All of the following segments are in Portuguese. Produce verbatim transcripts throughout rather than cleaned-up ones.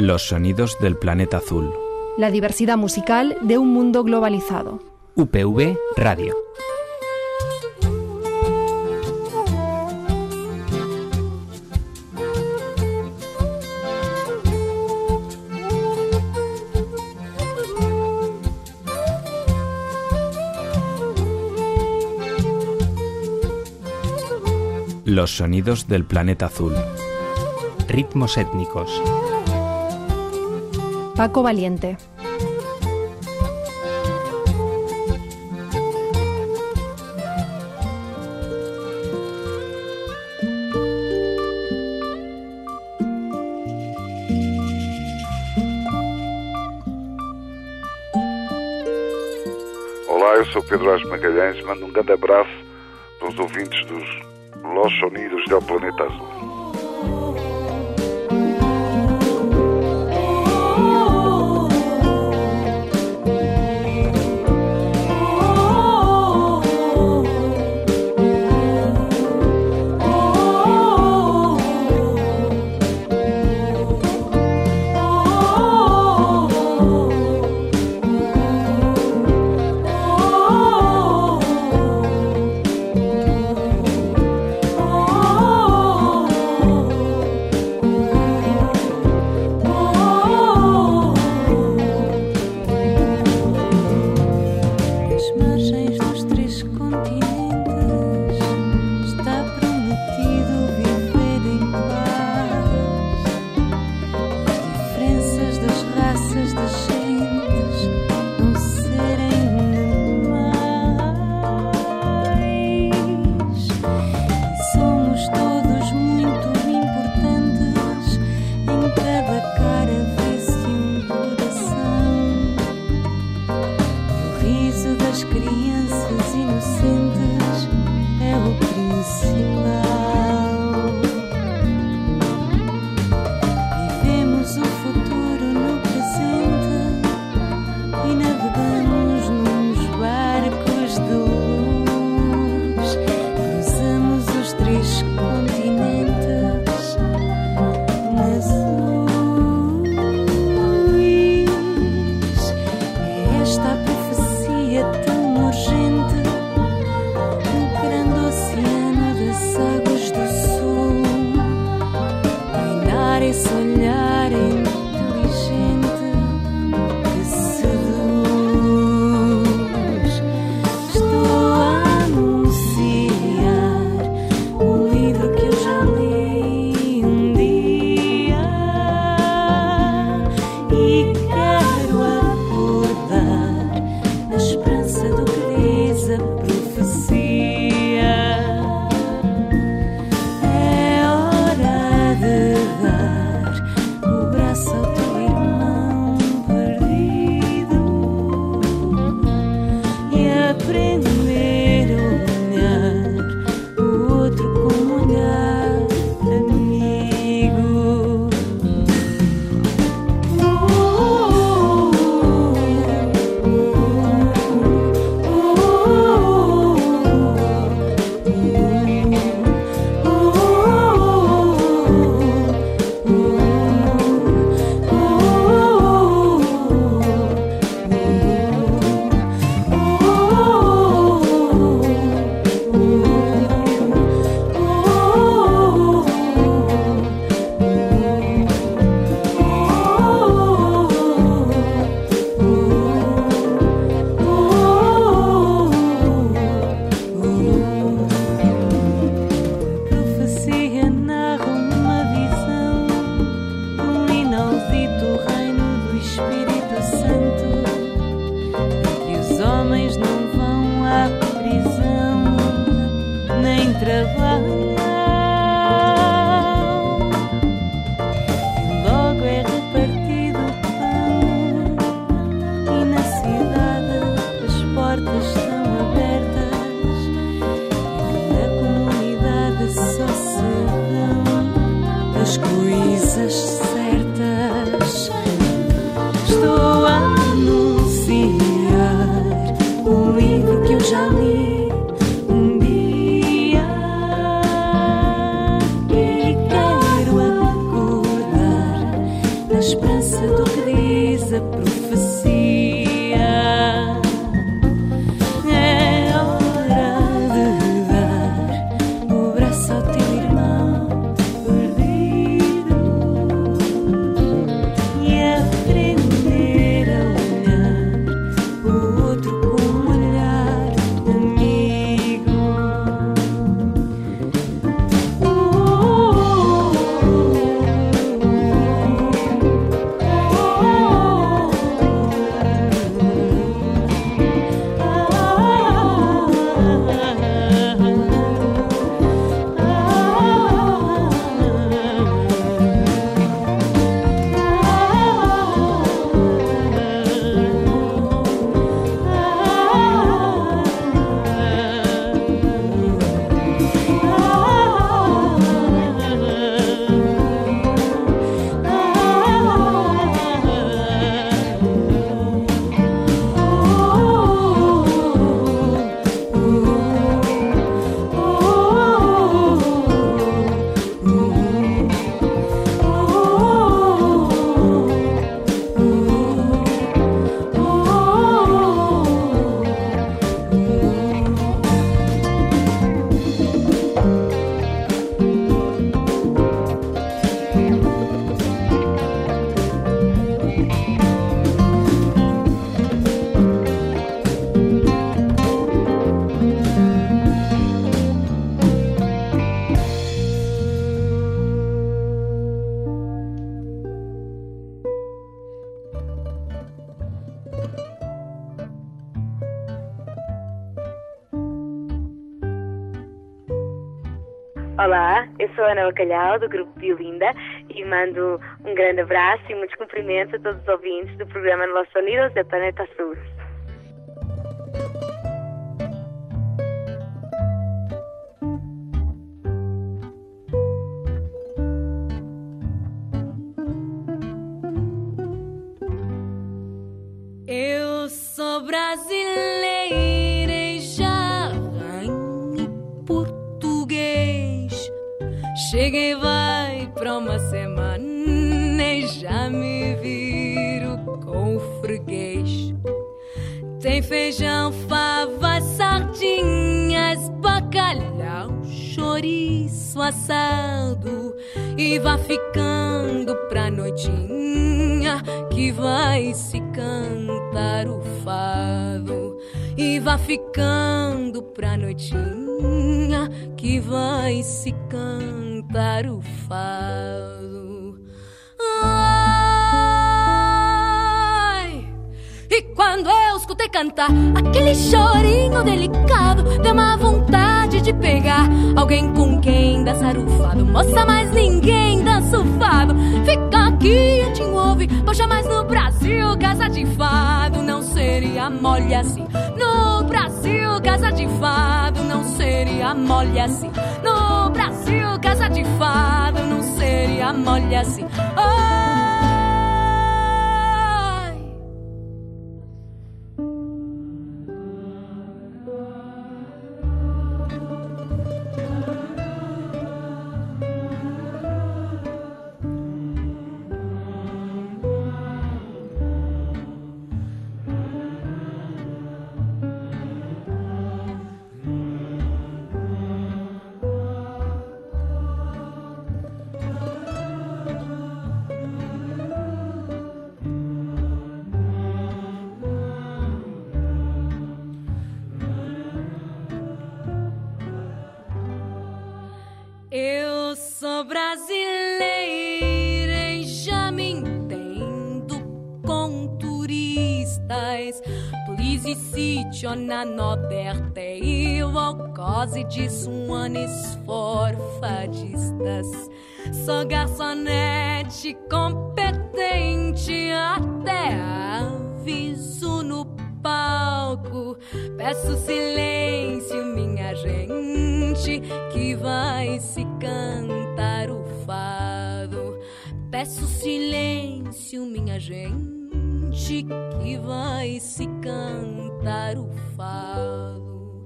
Los sonidos del planeta azul. La diversidad musical de un mundo globalizado. U P V Radio. Los sonidos del planeta azul. Ritmos étnicos. Paco Valiente. Olá, eu sou Pedro Ás Magalhães, mando um grande abraço para os ouvintes dos Los Sonidos del Planeta Azul. Um livro que eu já li um dia. esperança do que diz a profecia. É hora de dar o braço ao teu irmão perdido e aprender a olhar o outro com um olhar amigo. Oh, Olá, eu sou a Ana Bacalhau, do Grupo Biolinda, e mando um grande abraço e muitos cumprimentos a todos os ouvintes do programa Los Sonidos del Planeta Azul. Eu sou brasileira e já arranho português. Cheguei vai pra uma semana e já me viro com o freguês. Tem feijão, fava, sardinhas, bacalhau, chouriço assado. E vai ficando pra noitinha que vai se cantar o fado. E vai ficando pra noitinha que vai se cantar o fado. Ai, e quando eu escutei cantar aquele chorinho delicado, deu uma vontade de pegar alguém com quem dançar o fado. Moça, mas ninguém dança o fado. Fica aqui, eu te ouve. Poxa, mas no Brasil casa de fado não seria mole assim. No Brasil casa de fado não seria mole assim. No Brasil casa de fado não seria mole assim. Ai. Eu sou brasileira e já me entendo com turistas. Please sit on another table, cause this one is for fadistas. Sou garçonete competente, até aviso no palco. Peço silêncio, minha gente, que vai se cantar o fado. Peço silêncio, minha gente, que vai se cantar o fado.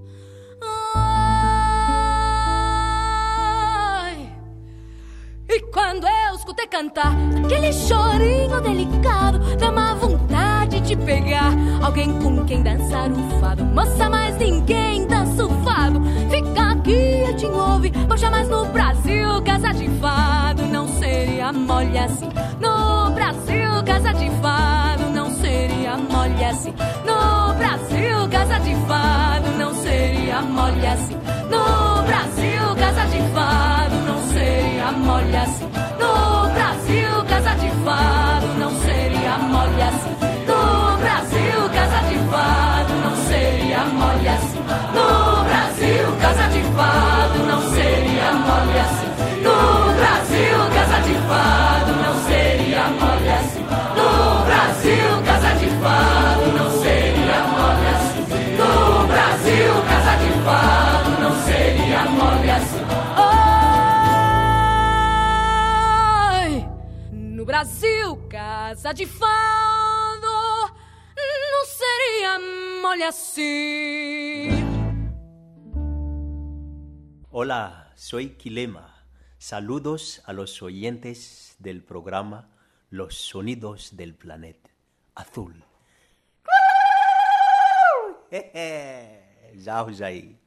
Ai, e quando eu escuto escutei cantar aquele chorinho delicado, dá uma vontade de pegar alguém com quem dançar o fado. Moça, mas ninguém dança o fado. Fica aqui, eu te ouve. Poxa, mas no Brasil, casa de fado não seria mole assim. No Brasil, casa de fado não seria mole assim. No Brasil, casa de fado não seria mole assim. No Brasil, casa de fado não seria mole assim. No Brasil, casa de fado não seria mole assim. No Brasil, casa de fado não seria mole assim. No Brasil, casa de fado não seria mole assim. No Brasil, casa de fado não seria mole assim. No Brasil, casa de fado não seria mole assim. No Brasil, casa de fado não seria mole assim. Oi! No Brasil, casa de fado não seria mole assim. Hola, soy Quilema. Saludos a los oyentes del programa Los Sonidos del Planeta Azul. Zau, Zai.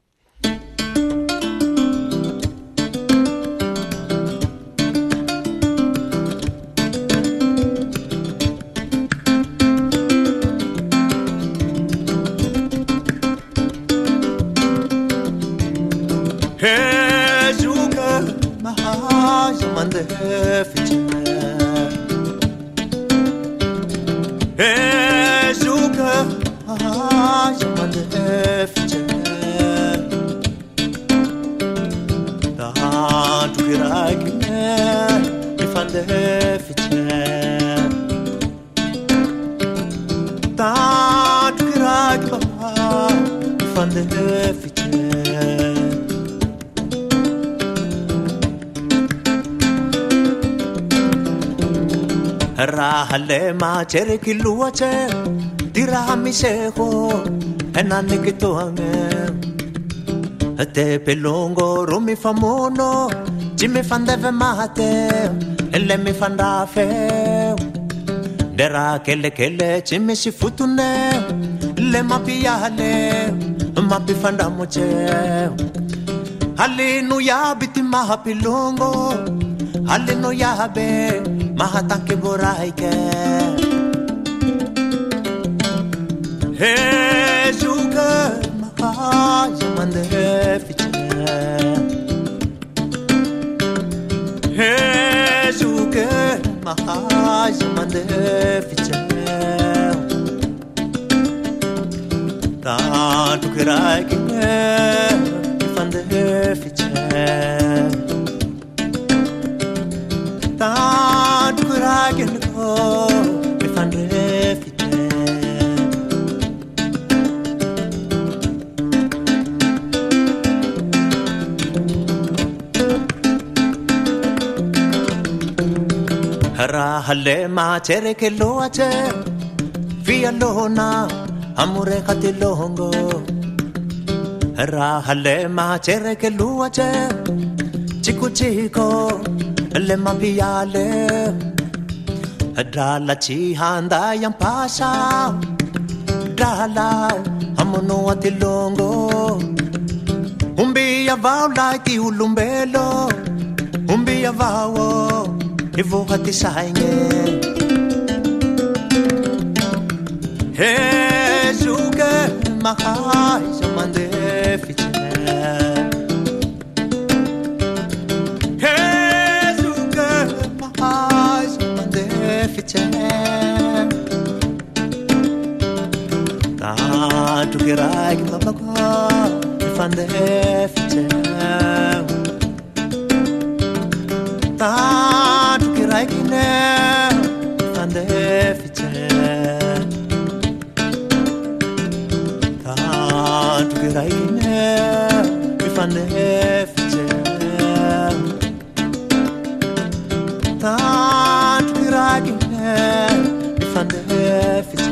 Mande fiche e juga ah mande fiche da tu kirak me fande fiche da tu kirak me fande fiche Rahale ma chere kiluache dirami seho enane kitoame te pelongo romi famono jime fandeve mate elle mi fandafe dera kele kele jime si futune le mapiale mapi fandamoche haleluya biti mahapilongo haleluya be Mahatanke boraike He juga mahaya mande fiche He juga mahaya mande fiche Ta tu kirai kine fande fiche Ta I can go if I'm refugee. Rahale ma chere ke loache via lona amore katilongo. Rahale ma chere ke loache chico chico le mabiale. Drala chi handa yang pasa Drala amono atilongo Umbi ya vau lai ti ulumbelo Umbi ya vau Ivo hati sainge He suke mahai samande fiche He suke mahai fiche Ta tu kirai babaka fande fiche Ta tu kirai kine fande fiche Ta tu kirai kine fande fiche Ta tu kirai kine fande fiche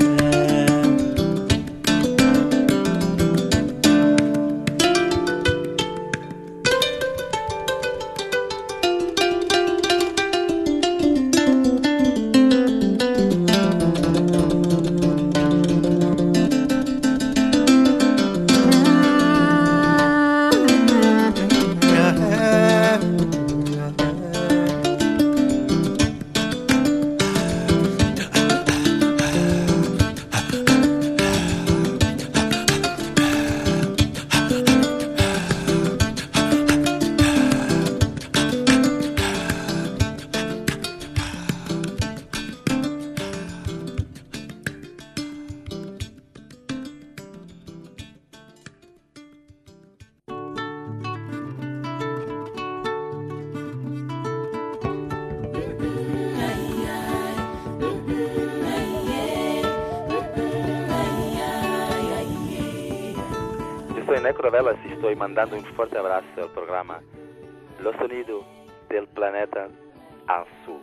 en Necrovelas y estoy mandando un fuerte abrazo al programa Los Sonidos del Planeta Azul.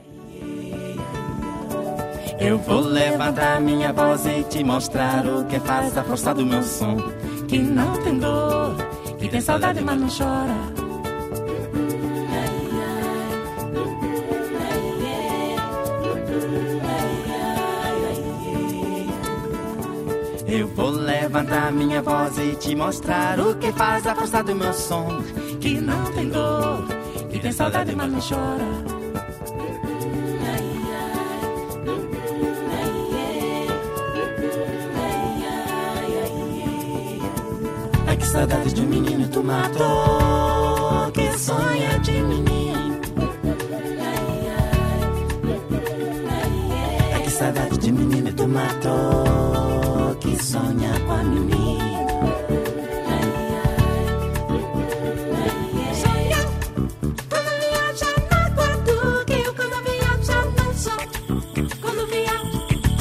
Eu vou levantar minha voz e te mostrar o que faz a força do meu som. Que não tem dor, que tem saudade mas não chora. Eu vou levantar minha voz e te mostrar o que faz a força do meu som. Que não tem dor, que tem saudade mas não chora. Ai que saudade de um menino tu matou, que sonha de menino. Ai que saudade de menino tu matou, que sonha com a menina. Sonha quando viaja na quadra, que eu quando viaja não sou. Quando viaja.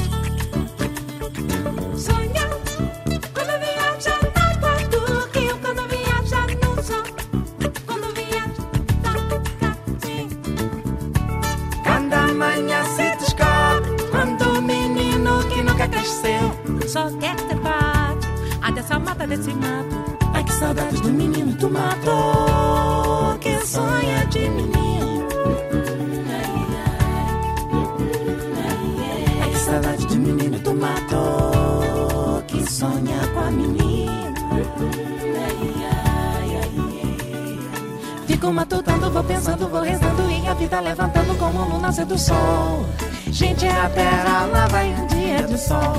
Sonha quando viaja na quadra, que eu quando viaja não sou. Quando viaja, tá, tá, sim. Quando a manhã se descobre, quando o menino que nunca cresceu só quer ter parte, até só mata desse mato. Ai que saudades do menino tu matou, que sonha de menino. Ai que saudades de menino tu matou, que sonha com a menina. Fico matutando, vou pensando, vou rezando e a vida levantando como no nascer do sol. Gente, é a terra, lá vai um dia de sol.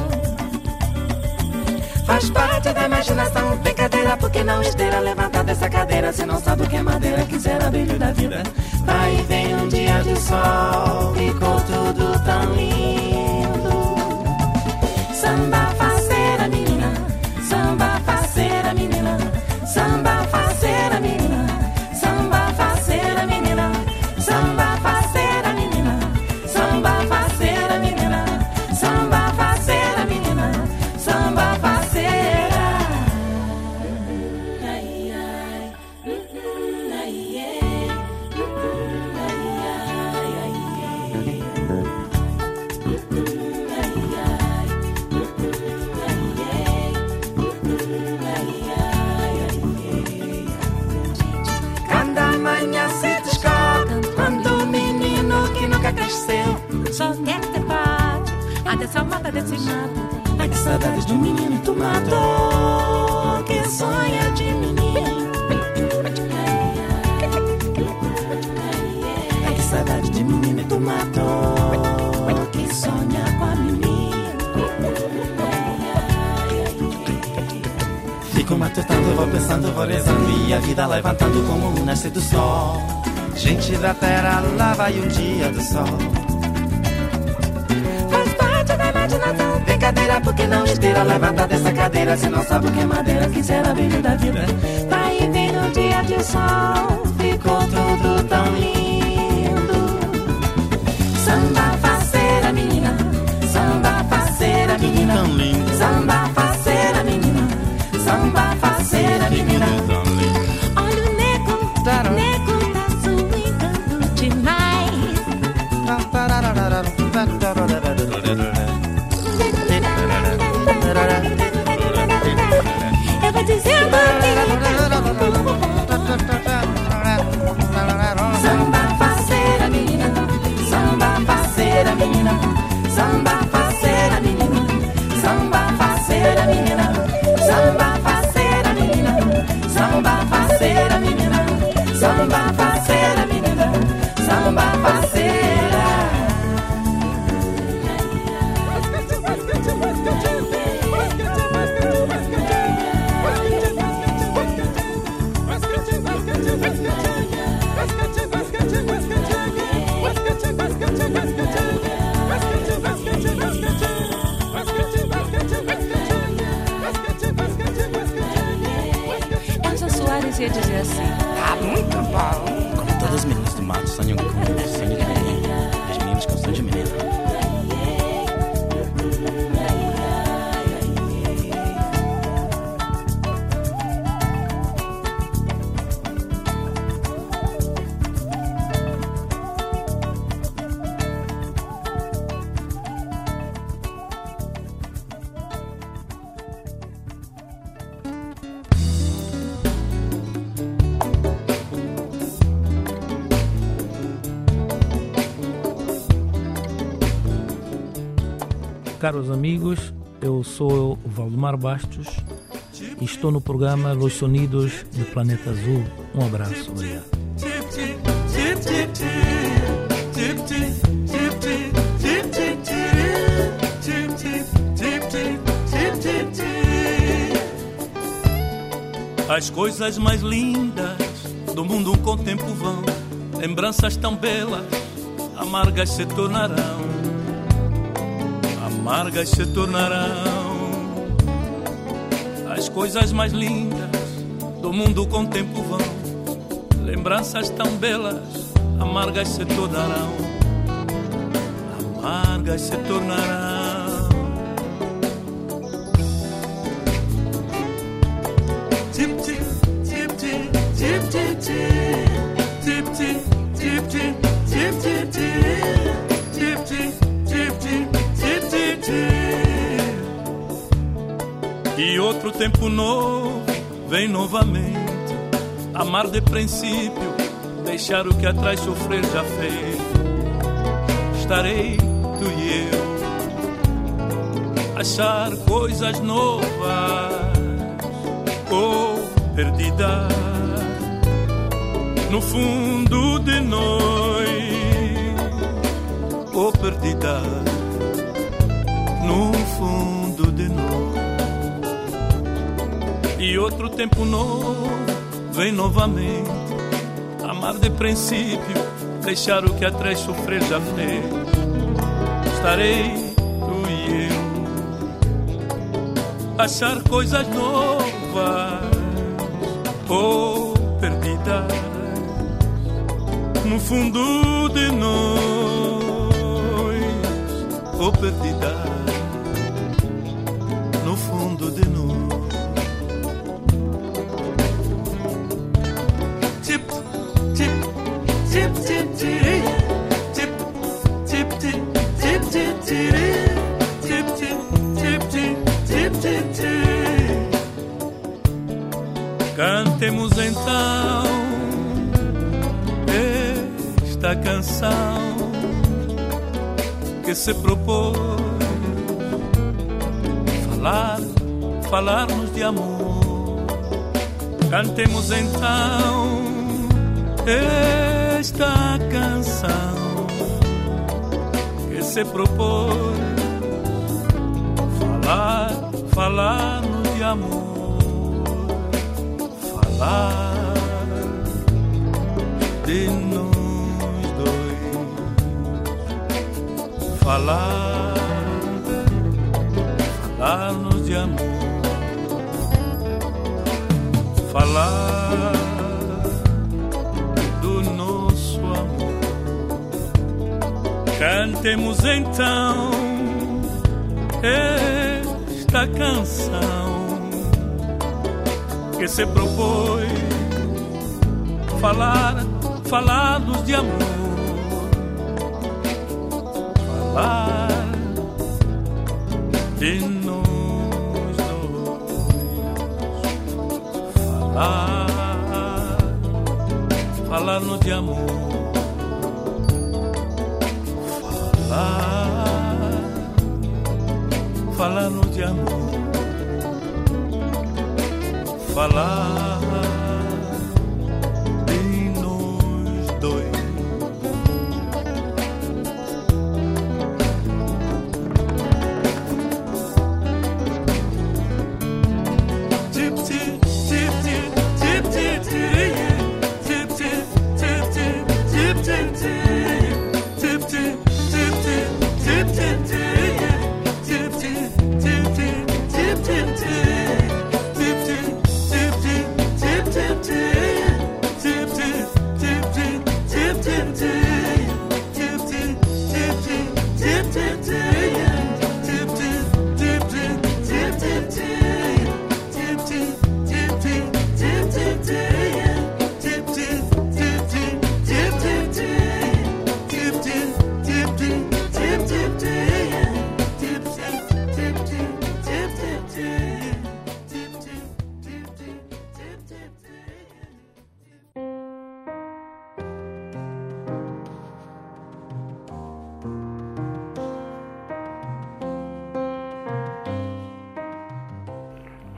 Faz parte da imaginação, brincadeira, porque não esteira levantar dessa cadeira. Se não sabe o que é madeira, quiser brilho da vida. Aí vem um dia de sol, ficou tudo tão lindo. Samba faceira menina, samba faceira menina, samba faceira menina, samba faceira menina, samba faceira menina, samba faceira menina, samba faceira menina, samba faceira. Quando a manhã se descobre, quando o menino que nunca cresceu só quer ter parte, até só mata desse mato. Ai que saudades de um menino tu matou, que sonha de menino. Ai que saudade de menino tu matou, que sonha com a menina. Fico matutando, vou pensando, vou rezando e a vida levantando como o nascer do sol. Gente da terra, lá vai um dia do sol. Faz parte da imaginação, brincadeira, porque não esteira levantar dessa cadeira. Se não sabe o que é madeira, quiser a brilho da vida. Daí vem no dia de sol, ficou tudo tão lindo. Samba faceira menina, samba faceira menina, samba faceira menina, samba faceira menina. Olha o nego, nego tá swingando demais. Eu vou dizer samba faceira menina, samba faceira menina, samba faceira menina, samba faceira menina, samba faceira menina, samba faceira menina, samba faceira menina, samba faceira. Elza Soares ia dizer assim: tá muito bom. Como todas as meninas do mato sonham com sonho de menina, as meninas com sonho de menina. caros amigos, eu sou o Valdemar Bastos e estou no programa Los Sonidos do Planeta Azul. Um abraço, obrigado. As coisas mais lindas do mundo com o tempo vão, lembranças tão belas, amargas se tornarão, amargas se tornarão. As coisas mais lindas do mundo com o tempo vão, lembranças tão belas, amargas se tornarão, amargas se tornarão. E outro tempo novo vem novamente, amar de princípio, deixar o que atrás sofrer já fez. Estarei tu e eu, achar coisas novas ou oh, perdidas no fundo de nós, ou oh, perdidas no fundo de nós. E outro tempo novo vem novamente, amar de princípio, deixar o que atrás sofrer já fez. Estarei tu e eu, achar coisas novas ou oh, perdidas no fundo de nós, ou oh, perdidas no fundo de nós. Cantemos então esta canção que se propõe falar, falar-nos de amor. Cantemos então esta canção que se propõe falar, falar-nos de amor. Falar de nós dois, falar, falar-nos de amor, falar do nosso amor. Cantemos então esta canção que se propõe falar, falar-nos de amor, falar de nós dois, falar, falar-nos de amor, falar, falar-nos de amor. Falar de nós dois. Tip, tip, tip,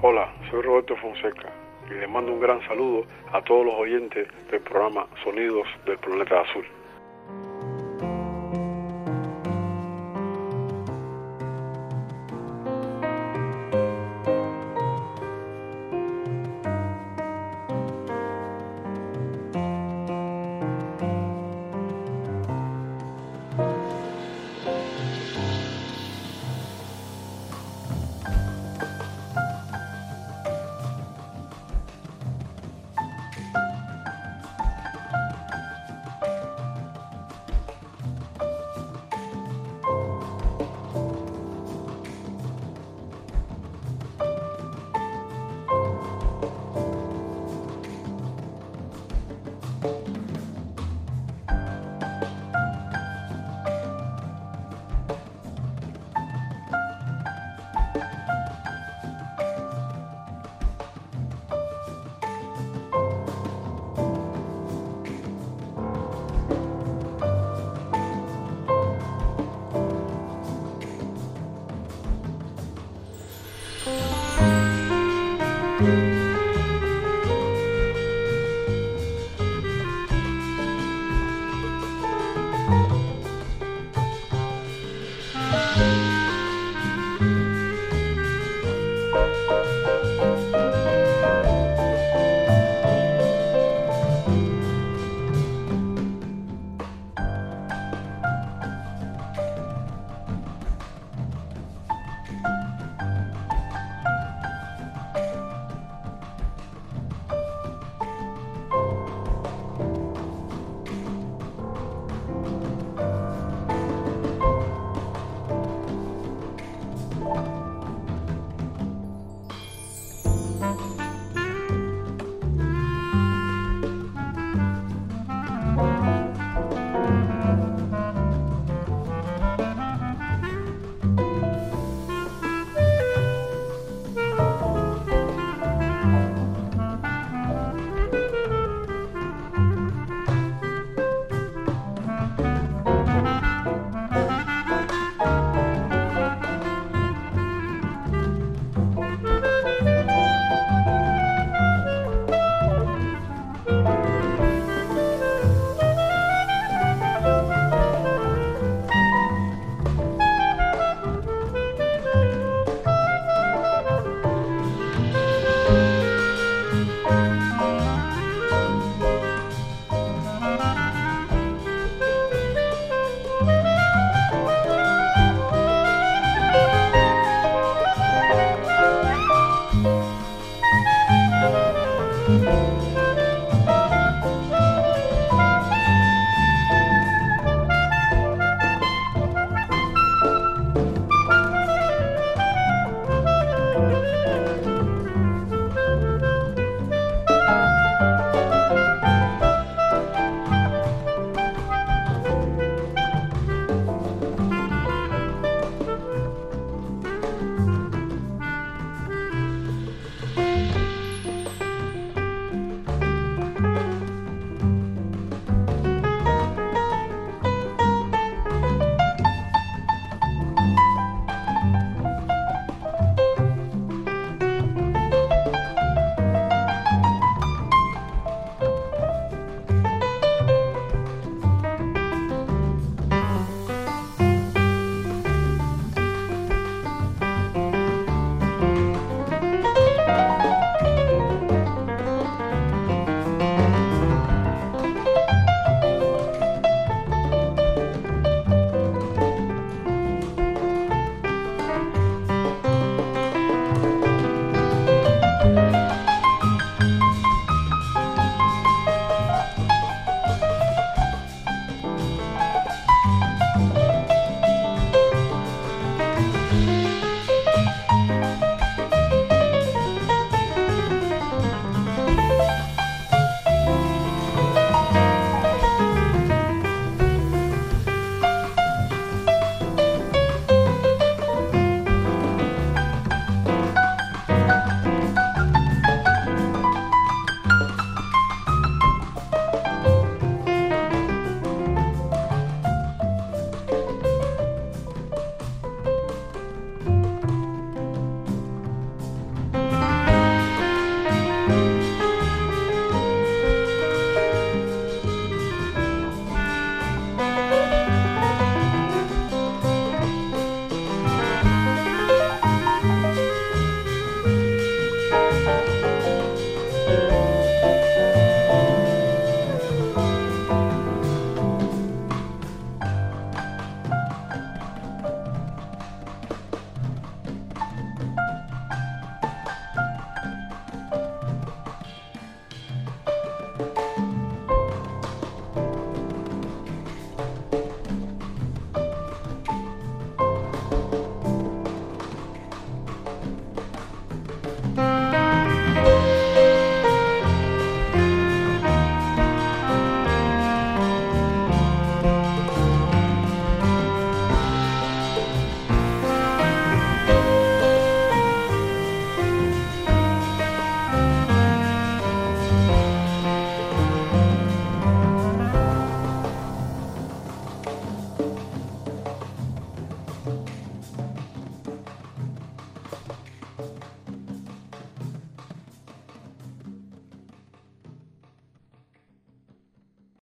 Hola, soy Roberto Fonseca y le mando un gran saludo a todos los oyentes del programa Sonidos del Planeta Azul. Thank you.